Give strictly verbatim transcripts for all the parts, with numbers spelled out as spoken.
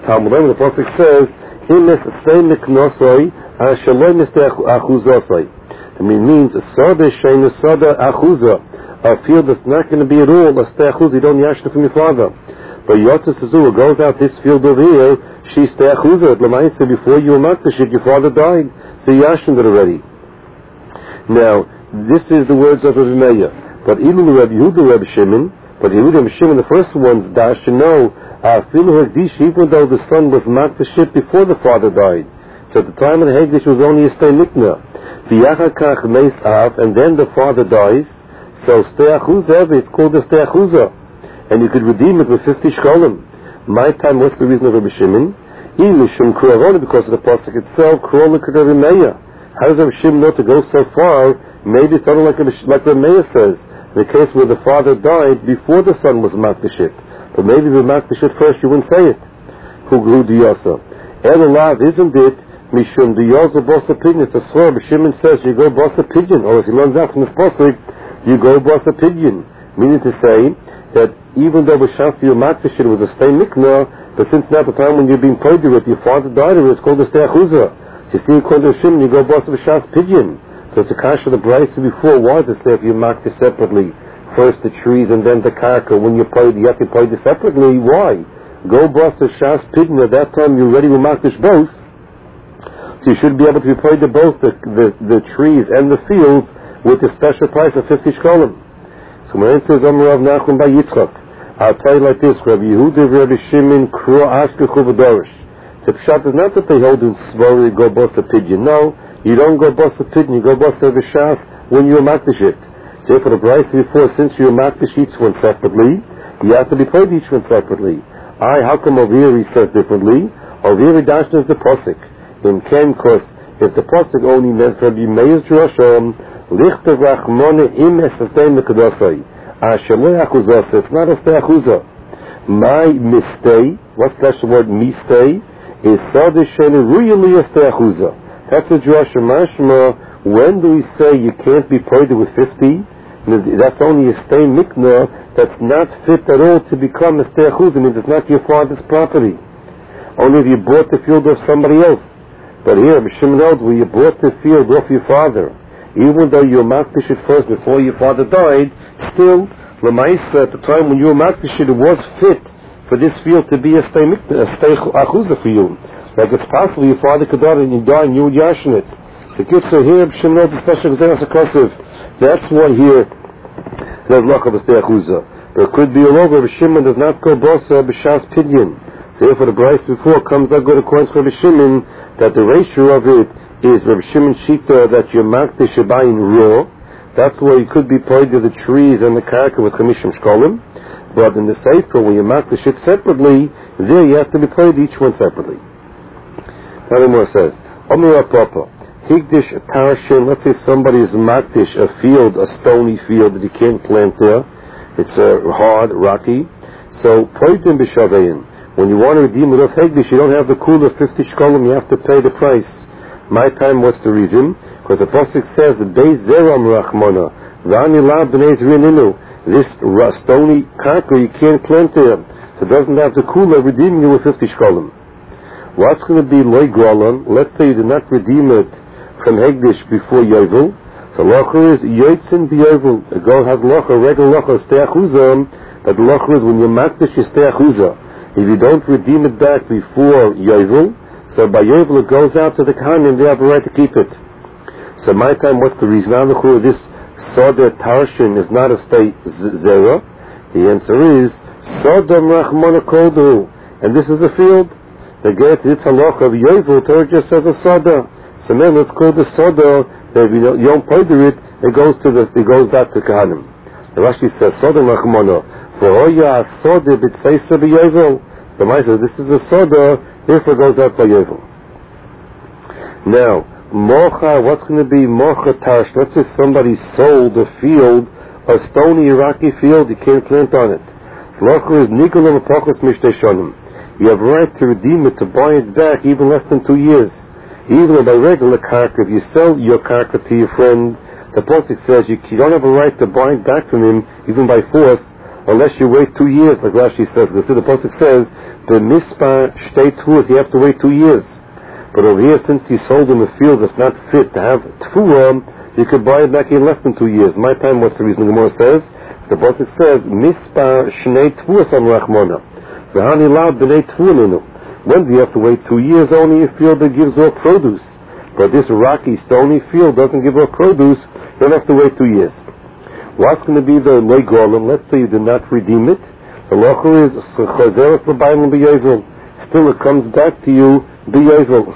Talmud Lema, the pasuk says, "Imes stay miknosoi ashaloi mistei achuzosoi." I mean, it means a soda shein a soda achuza, a field that's not going to be at all a stei achuzah. You don't yashna from your father. But Yotzes Azura goes out this field over here. She stei achuzah. Lamaisa, before you were makdashit, your father died, so you yashned it already. Now, this is the words of Rabbi Meir. But even the Rabbi Yehuda, Rabbi Shimon, but Yehuda and Shimon, the first ones, dash to know, even though the son was makdashit before the father died. So at the time of the Hegdish was only a stei mikna. V'yachakach meis av, and then the father dies. So stei achuzah, it's called a stei achuzah, and you could redeem it with fifty shkolim. My time, what's the reason of Rabbi Shimon? Mishum Kuravona, because of the pasuk itself. Kuravona could Rabbi Meir. How does Rabbi Shimon know to go so far? Maybe something like like Rabbi Meir says, in the case where the father died before the son was makdashit. But maybe the makdashit first, you wouldn't say it. Who who diyasa? Elalav, isn't it? Mishum diyasa bosa pidyon. It's a swear. Rabbi Shimon says you go bosa pidyon, or as he learns out from this pasuk, you go bosa pidyon. Meaning to say that even though b'shas your makdashit was a stei mikna, but since now the time when you're being paid with your father died, it's called a stei achuzah. So you see, according to Shimon, you go bosa b'shas pidyon. So it's a kasha the brayso before was to say if you marked it separately, first the trees and then the karka. When you paid, you have to pay it separately. Why? Go bosa b'shas pidyon. At that time you already will mark this both. So you should be able to be paid to both the, the, the trees and the fields with a special price of fifty shkolim. So my answer is Amar Rav Nachum by Yitzchak. I'll tell you like this: Rabbi Yehuda, Rabbi Shimon, Kro Ashkechu v'Dorish. The pshat is not that they hold in Svori go bosa pidyon. No, you don't go bosa pidyon. You go bosa b'shas when you're makdashit. So for the price before, since you're makdash each one separately, you have to be paid each one separately. I, how come over here he says differently? Over here he dashes the posik. In Ken, cause if the posik only meant Rabbi Meir's Jerusalem, lichtav rachmone im esatei mekadosai. Ashalei achuzah. It's not a stei achuzah. My mistay, what's that word mistay? Is sadeh sheni ruyali a stei achuzah. That's a Jerusalem mashma. When do we say you can't be paid with fifty? That's only a stei mikna that's not fit at all to become a stei achuzah. I mean, it's not your father's property. Only if you bought the field of somebody else. But here, B'Shimon held, where you bought the field off your father, even though you were makdish it first before your father died, still, Lamaisa, at the time when you were makdish it, it was fit for this field to be a stei achuzah for you. Like it's possible your father could die and you die and you would yashin it. So so here, B'Shimon held a special example. That's why here there's loch of a stei achuzah. But it could be all over. B'Shimon does not go bosa b'shas pidyon. So if for the price before comes out good according to Rabbi Shimon, that the ratio of it is Rabbi Shimon Shita that you're makdish buying raw. That's where you could be paid to the trees and the karka with chamishim shkolim. But in the sefer when you makdish it separately, there you have to be paid each one separately. Now the more says, Omira Papa, Higdish Tarashin, let's say somebody is makdish a field, a stony field that you can't plant there. It's uh, hard, rocky. So poitim b'shavein. When you want to redeem it off Hegdish, you don't have the cool of fifty shkolim, you have to pay the price. My time, what's the reason? Because the pasuk says, Beis Zeram Rachmana, V'ani La B'nei Zrininu. This stony karka, you can't plant there. So it doesn't have the cool of redeeming you with fifty shkolim. What's going to be Loi Grolan? Let's say you did not redeem it from Hegdish before Yovel. So Locha is Yotzin B'Yovel. A girl has Locha, regular Locha, stei achuzah, but the Locha is when you're makdish, you stei achuzah. If you don't redeem it back before Yovel, so by Yovel it goes out to the Kohanim, they have a right to keep it. So my time, what's the reason? This Soda Tarshin is not a stei zera. The answer is Sodom Rachmana Kodu, and this is a field. The get its halach of Yovel, Torah just says a Soda. So then let's call the Soda. If you don't, you don't pay it, it goes to the, it goes back to Kohanim. The Rashi says Sodom Rachmana. For Oya Soda b'tseisa b'Yovel. So I said, this is a soda, therefore goes out by Yovel. Now, mocha, what's going to be mocha tarsh? Let's say somebody sold a field, a stony Iraqi field, you can't plant on it. So mocha is nikolam apachos mishtei shonim. You have a right to redeem it, to buy it back, even less than two years. Even by regular karka, if you sell your karka to your friend, the pasuk says you, you don't have a right to buy it back from him, even by force, unless you wait two years, like Rashi says. Because the Pasuk says, the mispar shtei tfuas, you have to wait two years. But over here, since you sold him a field that's not fit to have tfuah, you could buy it back in less than two years. My time, what's the reason the Gemara says? The Pasuk says, mispar shnei tfuas am rachmona. V'hani lad b'nei tfuaninu. When do you have to wait two years? Only a field that gives off produce. But this rocky, stony field doesn't give off produce, you don't have to wait two years. What's going to be the lay golem? Let's say you did not redeem it. The locher is chazeres l'bayim b'yovel. Still, it comes back to you b'yovel.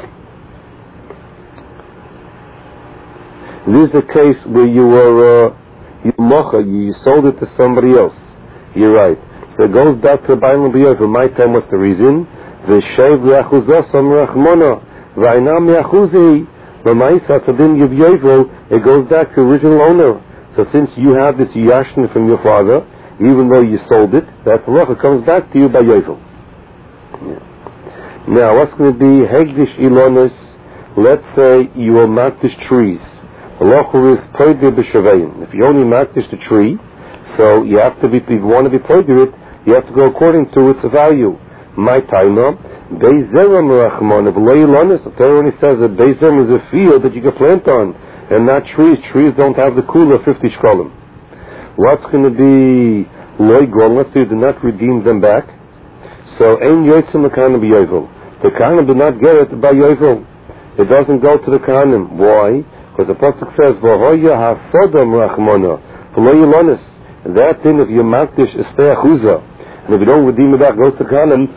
This is a case where you were uh, you mocha, you sold it to somebody else. You're right. So it goes back to bayim b'yovel. My time, what's the reason? V'shev l'achuzos am rachmona. V'ainam yachuzi. L'maisa tzadin yiv yovel. It goes back to the original owner. So since you have this yashin from your father, even though you sold it, that halacha comes back to you by yovel. Yeah. Now, what's going to be hegdish ilonis? Let's say you will makdish trees. Halacha is poidir b'shavayim. If you only makdish the tree, so you have to be, if you want to be poidir it, you have to go according to its value. My taima, beiseram rachmon, if lo ilonis, the Torah only says that beiseram is a field that you can plant on, and not trees. Trees don't have the kula fifty shkolim. What's going to be loy gol? Let's say you do not redeem them back. So ein yotzim l'kahanim b'yovel. The kahanim do not get it by yovel. It doesn't go to the kahanim. Why? Because the pasuk says v'hoya hasodam rachmona v'lo yilonis. That thing, if you makdish is te'achuza, and if you don't redeem it back, goes to kahanim.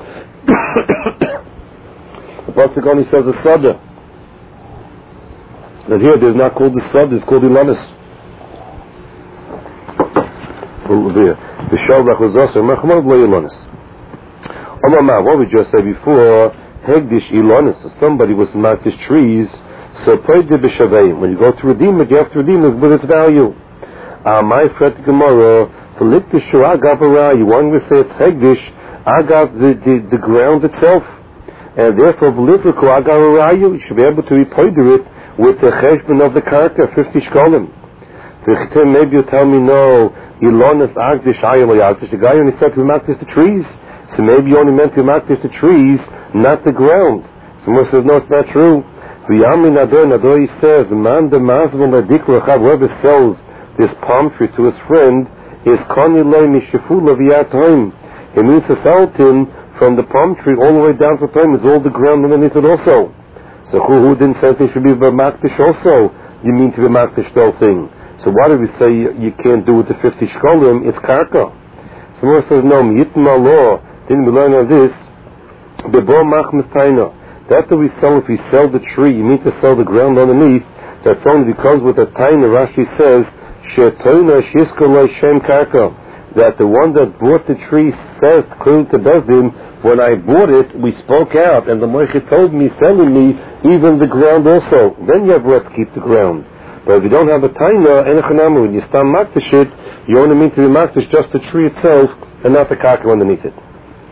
The pasuk only says a soda. And here there's not called the sod, it's called the ilanis. The shalbach was also machmod lo ilanis. Omama, what we just said before, hegdish ilanis. So somebody was makdish trees, so poidir b'shavayim. When you go to redeem it, you have to redeem it with its value. Ah, my fret Gemara, for likdishu agav ara, you want to say it's hegdish, agav the, the, the ground itself. And therefore, v'livriku agav ara, you should be able to be poidir it with the cheshbon of the karka, fifty shkolim. Maybe you tell me, no, Ilonis agdish ayel yagdish. The guy only said to makdish the trees. So maybe you only meant to makdish the trees, not the ground. Someone says, no, it's not true. V'yami nador, nador he says, man de mazvon adikra chav, whoever sells this palm tree to his friend, is koni loy mishifula v'yat home. It means to sell it him from the palm tree all the way down to the time, is all the ground underneath it also. So who, who didn't say it should be b'makdish also? You mean to be makdish the whole thing. So why do we say you, you can't do it to fifty shkolim? It's karka. Someone says, no, yitma law. Didn't we learn on this? Bebo machmas taina. That's what we sell. If we sell the tree, you mean to sell the ground underneath. That's only because with the taina, Rashi says, shetoina shiskolo shem karka. That the one that bought the tree says, clearly to Bezdin, when I bought it, we spoke out, and the Moshe told me, selling me, even the ground also. Then you have right to keep the ground. But if you don't have a taina, enechanami, when you start makdish it, you only mean to be makdish just the tree itself, and not the karka underneath it.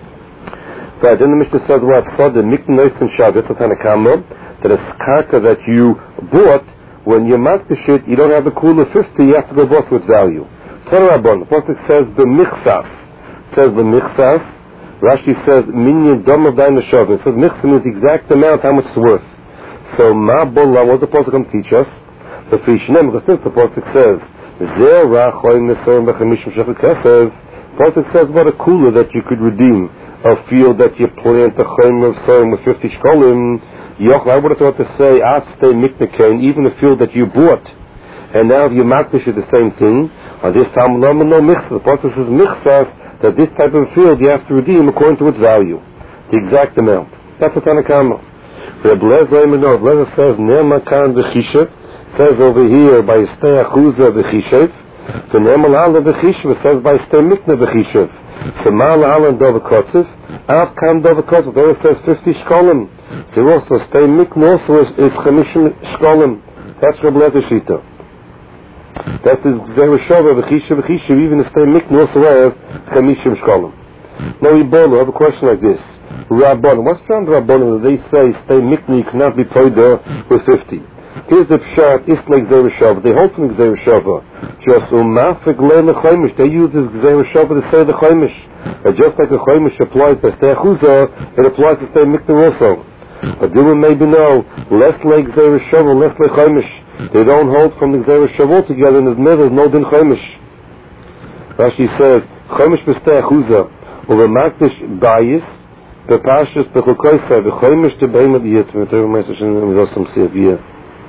But then the Mishnah says, what? So the miknois and shav, it's a tanakama, that a karka that you bought, when you makdish it, you don't have the kula fifty, you have to go both with value. Torabon, the Pasuk says the michsas. Says the michsas. Rashi says minyan dom of thine shav. It says michsas means the exact amount how much it's worth. So ma bola, what does the Pasuk come teach us? The Frishnem, because since the Pasuk says zera choyim nesorim b'chamishim shechel kesef, Pasuk says what a kula that you could redeem a field that you plant a choyim of sorim with fifty shkolim. Yoch, I would have thought to say at stay miknekain, even a field that you bought, and now if you makdish it the same thing. On this time, no michsas. The Pasuk says michsas, that this type of field you have to redeem according to its value, the exact amount. That's a tanakama. Reb Lezer says nema kan v'chishev, says over here by stay achuza v'chishev. The nema l'ala v'chishev says by stay mikna v'chishev. So ma l'ala dovakotzev, av kan dovakotzev. There it says fifty shkolim. So also stay mikna also is, is chamishim shkolim. That's Reb Lezer shita. That is Zereshova, V'chisha, V'chisha, even the same mikna also has Chamishim Shkolim. Now, Ibolo, I have a question like this. Rabbon, what's wrong with Rabbon? They say stay mikna, you cannot be poida with fifty. Here's the pshat, Islay Gzeira Shava. They hold from the Gzeira Shava. Just umafik le'en l'choimish. They use this Gzeira Shava to say the choimish. And just like the choimish applies to stay chuzah, it applies to stay mikna also. But do we maybe know, less like Gzeira Shava, less like choimish. They don't hold from the Gzeira Shava together, and there's no, there's no din choimish. Rashi says, choimish b'stei chuzah, uve makdish bayis, b'pashas b'chukoysa, v'choimish to behemoth yit. We got some severe.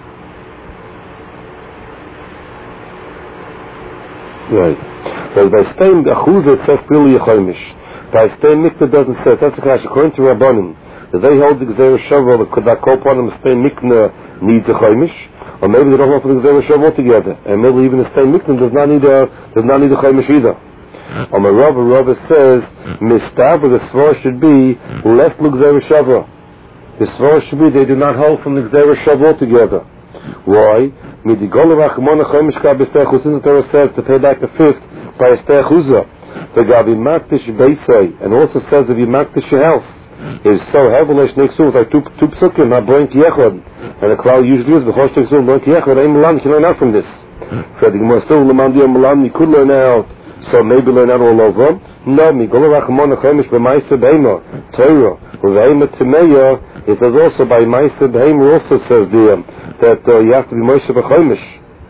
Right. But by staying achuzah, it says clearly a choimish. By staying mikna doesn't say. That's the question. According to Rabbanim, that they hold the Gzeira Shava, could that call upon them stay mikna needs a choimish, or maybe they don't hold for the Gzeira Shava altogether, and maybe even the stay mikna does not need a does not need a choimish either. On the Rava, Rava says mistaber the svar should be less lu Gzeira Shava. The svar should be they do not hold from the Gzeira Shava altogether. Why? Since the Torah says to pay back the fifth by a stei chuzah, the gabi makdish beisai, and also says if you makdish your house, is so heavily shnei like two two psukim, not boing kiyechod, and the cloud usually is b'chosh teksul boing kiyechod. Ein malam, you can learn out from this. So the Gemara still lemandi malam, you could learn out. So maybe learn out all over. No, mi golo rachmon achemish b'ma'aseh beima Torah uveima timeya. It says also by ma'aseh beima also says there that uh, you have to be Moshe b'chomish.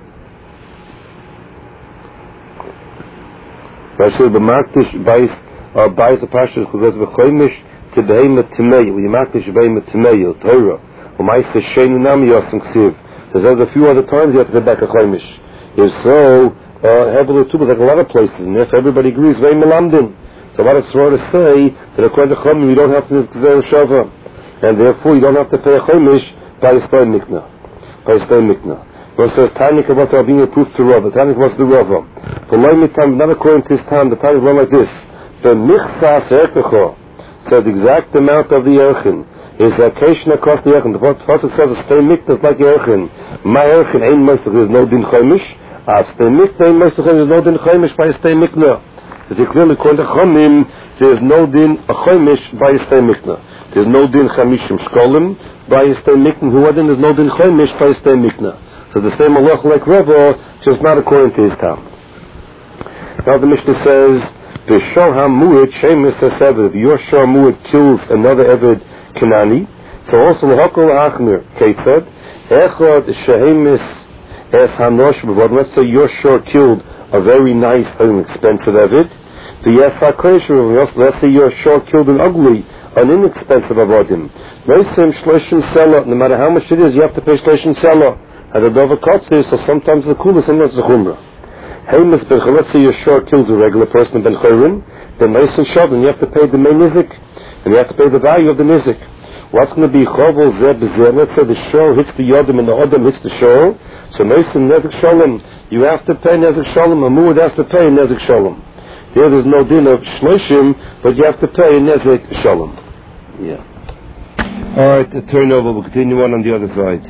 Rashi b'makdish b'ais or b'ais a pashas because b'chomish to beima timeya. We makdish beima timeya Torah u'ma'aseh sheinu nami yosem ksiv. There's a few other times you have to go back a chomish. If so. Uh, heavily too, but like a lot of places, and if everybody agrees, very melamdin. So what it's wrong to say that according to Chomim, you don't have to do Gzeira Shava, and therefore you don't have to pay a chomish by a stay mikna, by a stay mikna. So it says Tanya Kavas are being approved to Rava. Tanya Kavas to Rava. For loy mitam, not according to his time. The time is run like this: the michsas erkecho, so the exact amount of the erchin is a keshna across the erchin. The first it says a stay mikna is like erchin. My erchin ain't most of there's no din chomish. As the mikna most of there is no din chomish by a stay mikna. As you clearly according to Chomim, there is no din a chomish by a stay mikna. There is no din chamishim shkolim by a stay mikna. Who then there's no din chomish by a stay mikna. So the same malach like Rava, just not according to his time. Now the Mishnah says, "V'shor hamuid shemis haseved." If your shor muid kills another eved Kanani, so also l'hakol achmir keitzad echad shemis es hanosh. But let's say your shor killed a very nice and expensive eved. The yefakresh. Let's say your shor killed an ugly, an inexpensive avodim. Leisim shloshim sela. No matter how much it is, you have to pay shloshim sela. And the dova kotzer, so sometimes the kula, sometimes the chumrah. Hey, let's say your shor kills a regular person, ben chayrin, then leisim shavin, you have to pay the main nizik, and you have to pay the value of the nizik. What's going to be chovel zeh b'zeh? Let's say the shor hits the yodim and the odom hits the shor, so leisim nezik shalom, you have to pay nezik shalom, a muad has to pay nezik shalom. There there's no din of shloshim, but you have to pay nezik shalom. Yeah. Alright, the turnover, we'll continue on on the other side.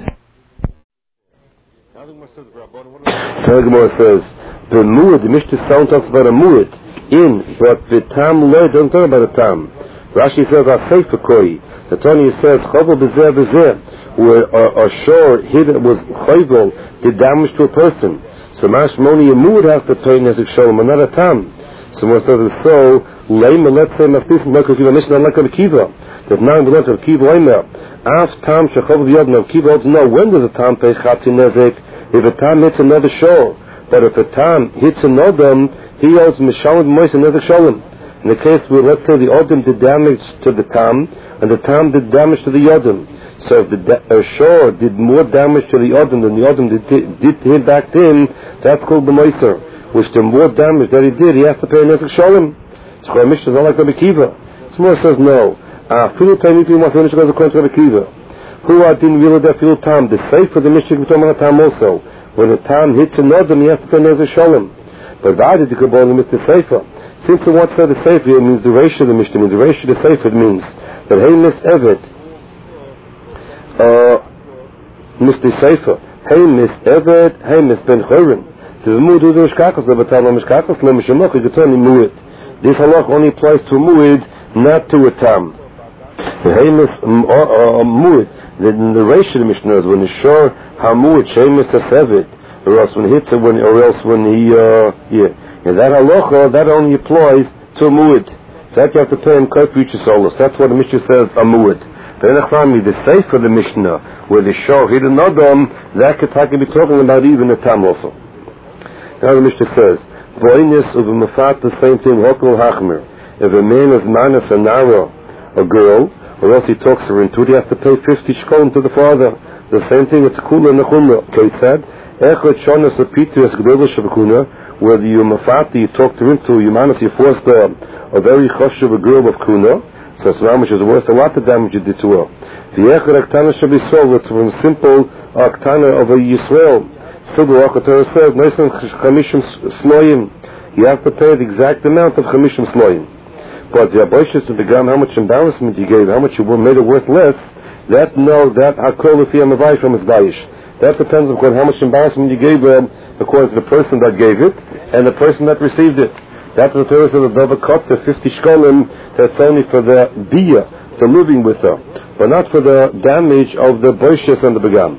The Gemara says, the muad, the Mishnah sound talks about a muad in, but the tam loy doesn't talk about a tam. Rashi says, a sefer koi. The Tanya says, chovel b'zeh b'zeh, where a shor hid was chovel, did damage to a person. So mashmoni a muad has to pay nezik shalom, and not a tam. So one says, so, leima, let's say, mafis, like a Mishnah, like a kiva. That now we learn to kiva leima. Af tam shechovel b'yodna, kiva holds no, when does a tam pay chatzi nezik? If a tam hits another shor, but if a tam hits another, he owes mishalim mois another shalom. In the case where, let's say, the odom did damage to the tam, and the tam did damage to the odom. So if the da- uh, shor did more damage to the odom than the odom did, did, did hit back to him, that's called the moiser. Which the more damage that he did, he has to pay another shalom. So the Mishnah is not like Rabbi Kiva. Smor says no. Ah, filu taimipi mas Mishnah goes according to Rabbi Kiva. Who are din really that filu tam? The safe for the Mishnah we talk about tam also. When a tam hits another, he has to pay another shalom. But why did the Kabbalah limit the sefer? Since the word for the sefer it means the ratio of the Mishnah, means the ratio of the sefer means that hey mis evet, uh, mis the sefer, hey mis evet, hey mis ben chorin. So the muad is the mishkachos, the batal no mishkachos, no mishamach, you can turn in muad. This halach only applies to muad, not to a tam. The hey mis muad, the, the ratio of the Mishnah is when the shor Hamuit shemis sevet, or else when he hits it, when, or else when he, uh, yeah. And that halacha, that only applies to a mu'id. So that you have to pay him koi future solos. That's what the Mishnah says, a mu'id. Then the safe for the Mishnah, where the show hidden adam, that could be talking about even the tam also. Now the Mishnah says, Boinis of a mafat, the same thing, Hokul Hachmer. If a man is minus a nara, a girl, or else he talks her into it, he has to pay fifty shkolim to the father. The same thing, it's kula and a chumra. Okay, it said, Echot shonas a pitrias gdolish of a kuna, whether you mafat, you talk her into, you minus, you forced a, a very chosh of a girl of kuna, so it's not much is worth a lot of damage you did to her. The Echot aktana should be solved from simple aktana of a Yisrael. So the Akatara says, Noisan chamishim sloyim. You have to pay the exact amount of chamishim sloyim. But the Aboishis to begin how much embarrassment you gave, how much you made it worth less, that no, that hakol if you am a from his bayish. That depends on how much embarrassment you gave them according to the person that gave it and the person that received it. That's the Torah says the Dava Kotzer, fifty shkolim, that's only for the bia, for living with her, but not for the damage of the Aboishis and the begam.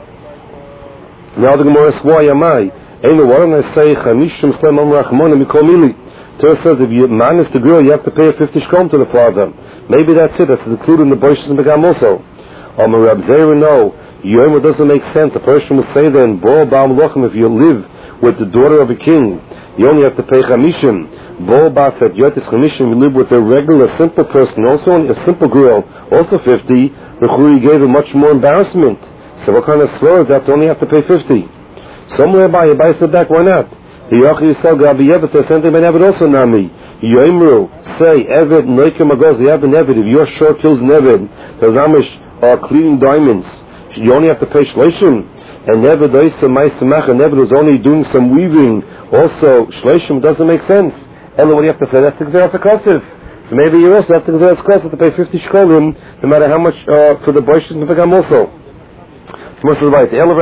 Now the Gemara says, why am I? Ain't the one I say, chamishim slem am rachmonim mikomili. Torah says if you minus the girl, you have to pay a fifty shkom to the father. Maybe that's it. That's included in the Boishas and Begam also. Amar Rab Zera, no. Yom doesn't make sense. A person would say then, Bo Baal Lochem, if you live with the daughter of a king, you only have to pay chamishim. Bo Baal said, Yotis chamishim, you live with a regular, simple person, also a simple girl, also fifty. The Churi gave her much more embarrassment. So what kind of slow is that? You only have to pay fifty. Somewhere by, by said back, why not? Yochi Yisrael Gabi Yevet says something by Nevid also Nami. Yoimru say Eved Noikem Agoz Yevet Nevid. If your shore kills Nevid, the Ramish are cleaning diamonds. You only have to pay Shleishim. And Nevid Oisa Mai Samach and Nevid was only doing some weaving. Also Shleishim doesn't make sense. Ella, what do you have to say? That's the Gzeras HaKosif. So maybe you also have to Gzeras HaKosif to pay fifty shkolim, no matter how much uh, for the Boishas and the Begam also. Most of the right.